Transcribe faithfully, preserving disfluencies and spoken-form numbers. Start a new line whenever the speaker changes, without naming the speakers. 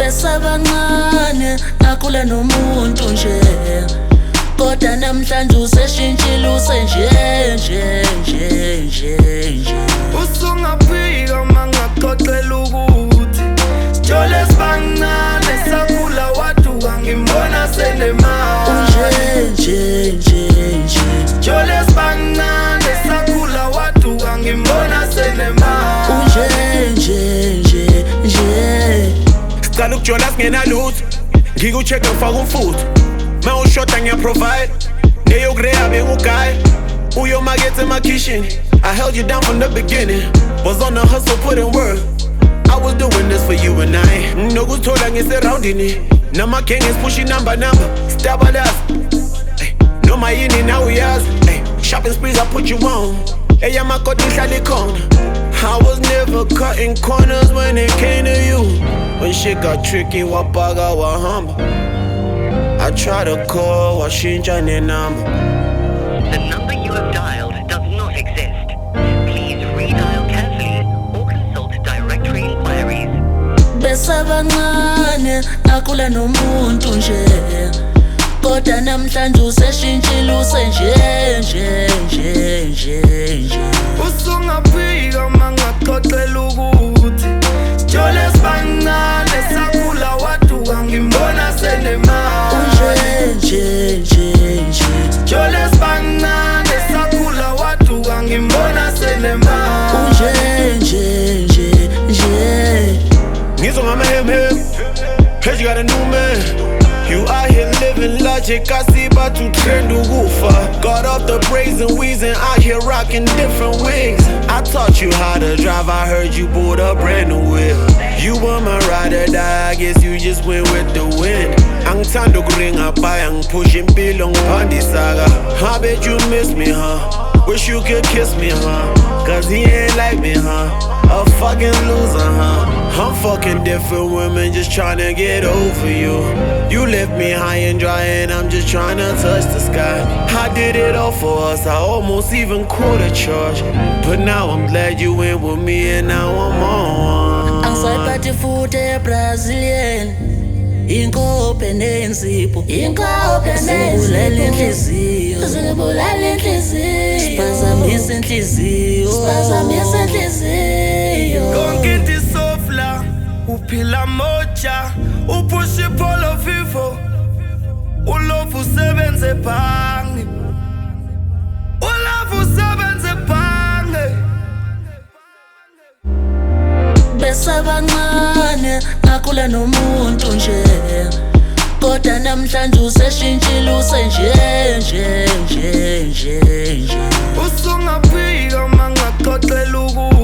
Besabancane akula nomuntu nje, kodwa namhlanje useshintshile usenje nje nje nje nje.
Usungaphika mangaxoxela ukuthi Jole sibancane sakhula waduka ngimbona senemali.
Unje nje nje nje.
Jole sibancane sakhula waduka ngimbona senemali.
Unje nje nje nje.
Sicala ukujola singena lutho, ngikucheck ngifaka umfutho. Mawushoda ngiyaprovide, neyokureya bengugaya. Uyomakethe emakhishini, I held you down from the beginning. Was on the hustle, put in work. I was doing this for you and I. Nokuthola ngiserroundini, nama gang is pushing number number. Stab at us, noma yini na uyazi. Shopping sprees I put you on. Eya makoti ngihlala ikhona. I was never cutting corners when it came to you. When shit got tricky, wapaga wahamba. I try to call, washinja ne number.
The number you have dialed does not exist. Please redial carefully or consult directory inquiries.
Besabancane akula nomuntu nje, kodwa namhlanje useshintshile usenje nje nje nje nje.
Usungaphika mangaxoxela ukuthi Jole sibancane sakhula waduka ngimbona senemali.
Unje nje nje nje.
Jole sibancane sakhula waduka ngimbona senemali.
Unje nje nje nje.
Ngizwa ngamahem-hem, heard you got a new man. You out here living logic, I see about to trend ukufa. Got off the braids and wheezing, out here rocking different wigs. I taught you how to drive, I heard you bought a brand new whip. You were my ride or die, I guess you just went with the wind. Angithanda ukuringa by, pushing impilo ngiphanda saga. I bet you miss me, huh? Wish you could kiss me, huh? Cause he ain't like me, huh? A fucking loser, huh? I'm fucking different women just tryna get over you. You left me high and dry and I'm just tryna touch the sky. I did it all for us, I almost even quote a charge. But now I'm glad you went with me and now I'm on.
Angisayiphathi futhi Brazilian, inkope nensipho,
inkope
zibulala inhliziyo,
zibulala inhliziyo,
siphazamisa inhliziyo,
siphazamisa inhliziyo.
Konke into sofla, uphila moja, upusha ipolo vivo, ulovu usebenze bhange, ulovu usebenze bhange.
Besabancane akula nomuntu nje, kodwa namhlanje useshintshile usenje nje nje nje nje.
Usungaphika mangaxoxela ukuthi